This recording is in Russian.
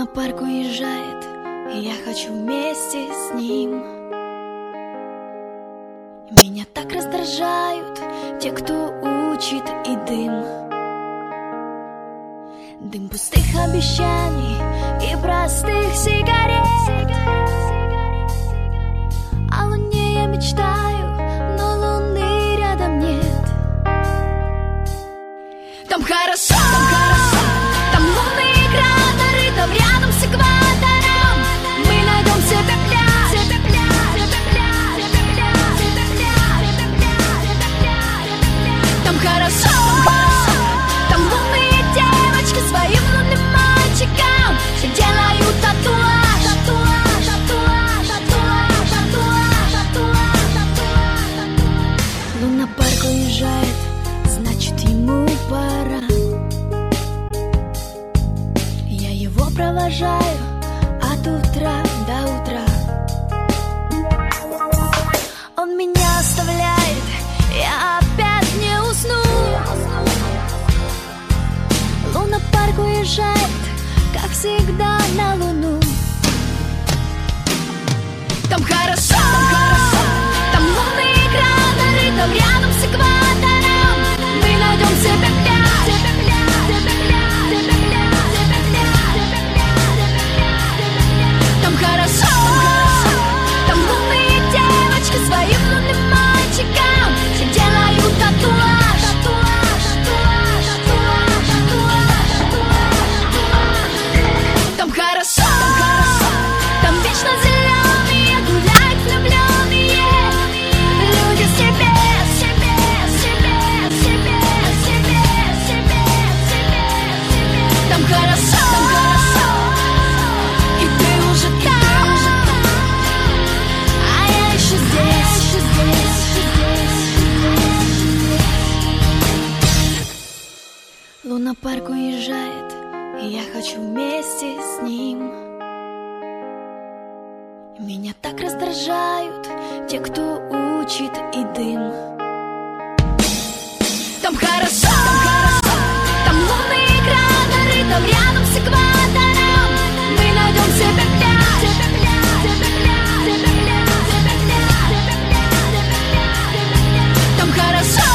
Лунопарк уезжает, и я хочу вместе с ним. Меня так раздражают те, кто учит, и дым. Дым пустых обещаний и простых сигарет. О луне я мечтаю, но луны рядом нет. Там хорошо, там лунные кратеры, там рядом с экватором мы найдем себе пляж. Там хорошо, там лунные девочки своим лунным мальчикам делают татуаж. Лунопарк уезжает, значит ему пора. Я его провожаю от утра до утра. Он меня оставляет, я опять не усну. Лунопарк уезжает, как всегда, на луну. Там хорошо, там лунные кратеры, там рядом с экватором мы найдем себе пляж. Там хорошо, там лунные девочки своим лунным мальчикам делают татуаж. Там хорошо, там вечно зеленые гуляют влюбленные люди себе. Там хорошо, и ты уже там, а я еще здесь. Лунопарк уезжает, и я хочу вместе с ним. Меня так раздражают те, кто учит, и дым. Там хорошо, там лунные кратеры, там рядом с экватором мы найдем себе пляж. Там хорошо,